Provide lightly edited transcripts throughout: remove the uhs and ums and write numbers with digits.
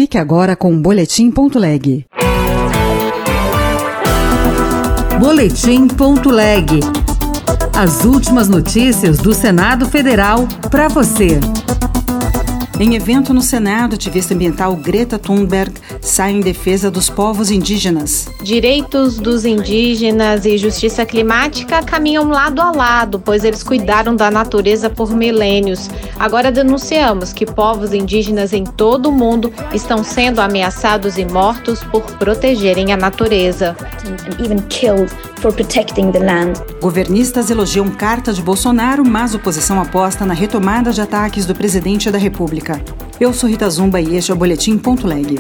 Fique agora com o Boletim.leg. Boletim.leg. As últimas notícias do Senado Federal para você. Em evento no Senado, ativista ambiental Greta Thunberg sai em defesa dos povos indígenas. Direitos dos indígenas e justiça climática caminham lado a lado, pois eles cuidaram da natureza por milênios. Agora denunciamos que povos indígenas em todo o mundo estão sendo ameaçados e mortos por protegerem a natureza. Governistas elogiam carta de Bolsonaro, mas oposição aposta na retomada de ataques do presidente da República. Eu sou Rita Zumba e este é o Boletim.leg.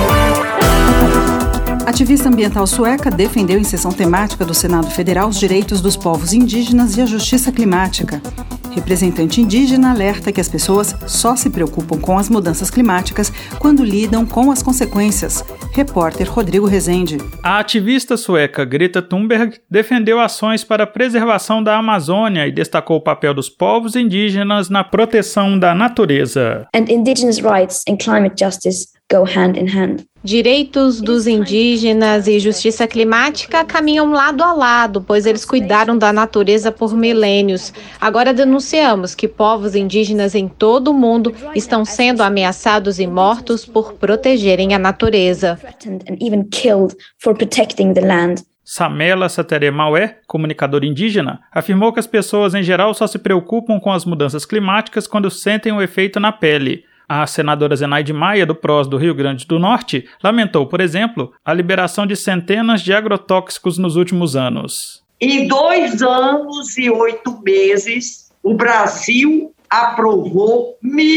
Ativista ambiental sueca defendeu em sessão temática do Senado Federal os direitos dos povos indígenas e a justiça climática. Representante indígena alerta que as pessoas só se preocupam com as mudanças climáticas quando lidam com as consequências. Repórter Rodrigo Rezende. A ativista sueca Greta Thunberg defendeu ações para a preservação da Amazônia e destacou o papel dos povos indígenas na proteção da natureza. And indigenous rights and climate justice go hand in hand. Direitos dos indígenas e justiça climática caminham lado a lado, pois eles cuidaram da natureza por milênios. Agora denunciamos que povos indígenas em todo o mundo estão sendo ameaçados e mortos por protegerem a natureza. Samela Sateremaué, comunicador indígena, afirmou que as pessoas em geral só se preocupam com as mudanças climáticas quando sentem o efeito na pele. A senadora Zenaide Maia, do PROS do Rio Grande do Norte, lamentou, por exemplo, a liberação de centenas de agrotóxicos nos últimos anos. Em 2 anos e 8 meses, o Brasil aprovou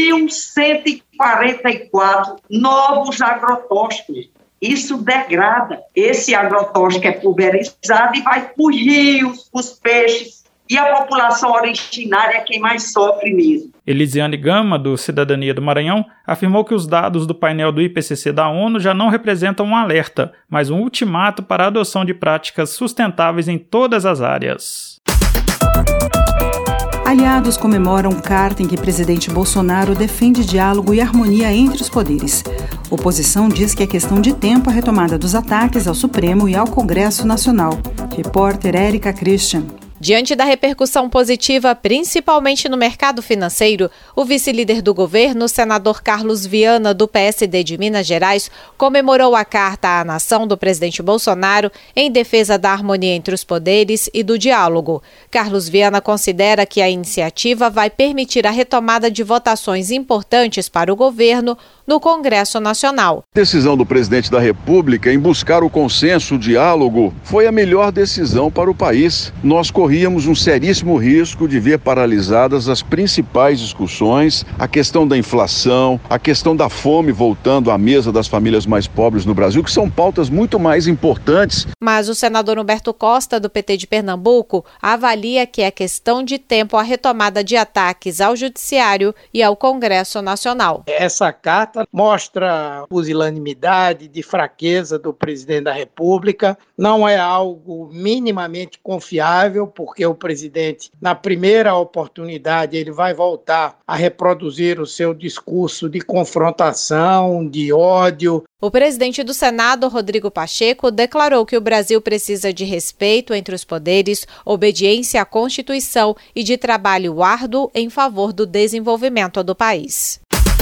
1.144 novos agrotóxicos. Isso degrada. Esse agrotóxico é pulverizado e vai para os rios, para os peixes. E a população originária é quem mais sofre mesmo. Elisiane Gama, do Cidadania do Maranhão, afirmou que os dados do painel do IPCC da ONU já não representam um alerta, mas um ultimato para a adoção de práticas sustentáveis em todas as áreas. Aliados comemoram carta em que presidente Bolsonaro defende diálogo e harmonia entre os poderes. Oposição diz que é questão de tempo a retomada dos ataques ao Supremo e ao Congresso Nacional. Repórter Érica Christian. Diante da repercussão positiva, principalmente no mercado financeiro, o vice-líder do governo, senador Carlos Viana, do PSD de Minas Gerais, comemorou a carta à nação do presidente Bolsonaro em defesa da harmonia entre os poderes e do diálogo. Carlos Viana considera que a iniciativa vai permitir a retomada de votações importantes para o governo no Congresso Nacional. A decisão do presidente da República em buscar o consenso, o diálogo, foi a melhor decisão para o país. Nós corríamos um seríssimo risco de ver paralisadas as principais discussões, a questão da inflação, a questão da fome voltando à mesa das famílias mais pobres no Brasil, que são pautas muito mais importantes. Mas o senador Humberto Costa, do PT de Pernambuco, avalia que é questão de tempo a retomada de ataques ao Judiciário e ao Congresso Nacional. Essa carta mostra pusilanimidade, de fraqueza do presidente da República, não é algo minimamente confiável, porque o presidente, na primeira oportunidade, ele vai voltar a reproduzir o seu discurso de confrontação, de ódio. O presidente do Senado, Rodrigo Pacheco, declarou que o Brasil precisa de respeito entre os poderes, obediência à Constituição e de trabalho árduo em favor do desenvolvimento do país.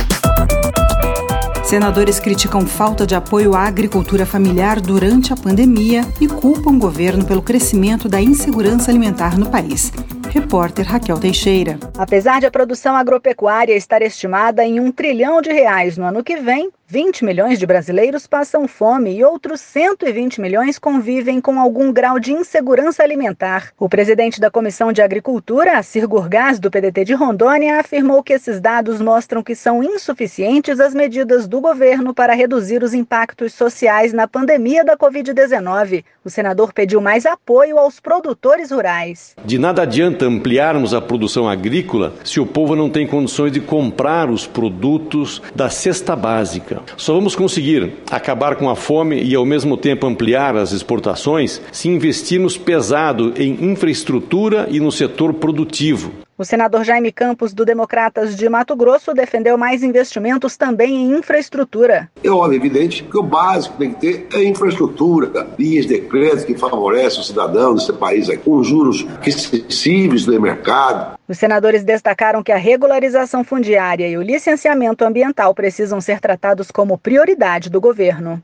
Senadores criticam falta de apoio à agricultura familiar durante a pandemia e culpam o governo pelo crescimento da insegurança alimentar no país. Repórter Raquel Teixeira. Apesar de a produção agropecuária estar estimada em R$1 trilhão no ano que vem, 20 milhões de brasileiros passam fome e outros 120 milhões convivem com algum grau de insegurança alimentar. O presidente da Comissão de Agricultura, Assir Gurgás, do PDT de Rondônia, afirmou que esses dados mostram que são insuficientes as medidas do governo para reduzir os impactos sociais na pandemia da Covid-19. O senador pediu mais apoio aos produtores rurais. De nada adianta ampliarmos a produção agrícola se o povo não tem condições de comprar os produtos da cesta básica. Só vamos conseguir acabar com a fome e, ao mesmo tempo, ampliar as exportações se investirmos pesado em infraestrutura e no setor produtivo. O senador Jaime Campos, do Democratas de Mato Grosso, defendeu mais investimentos também em infraestrutura. É óbvio, evidente que o básico que tem que ter é infraestrutura, vias de crédito que favorecem o cidadão desse país, com juros acessíveis do mercado. Os senadores destacaram que a regularização fundiária e o licenciamento ambiental precisam ser tratados como prioridade do governo.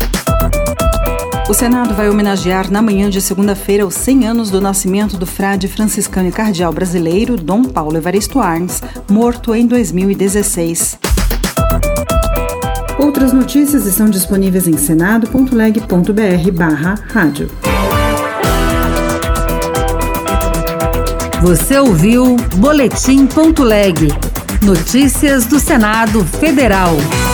O Senado vai homenagear na manhã de segunda-feira os 100 anos do nascimento do frade franciscano e cardeal brasileiro Dom Paulo Evaristo Arnes, morto em 2016. Outras notícias estão disponíveis em senado.leg.br/rádio. Você ouviu Boletim.leg. Notícias do Senado Federal.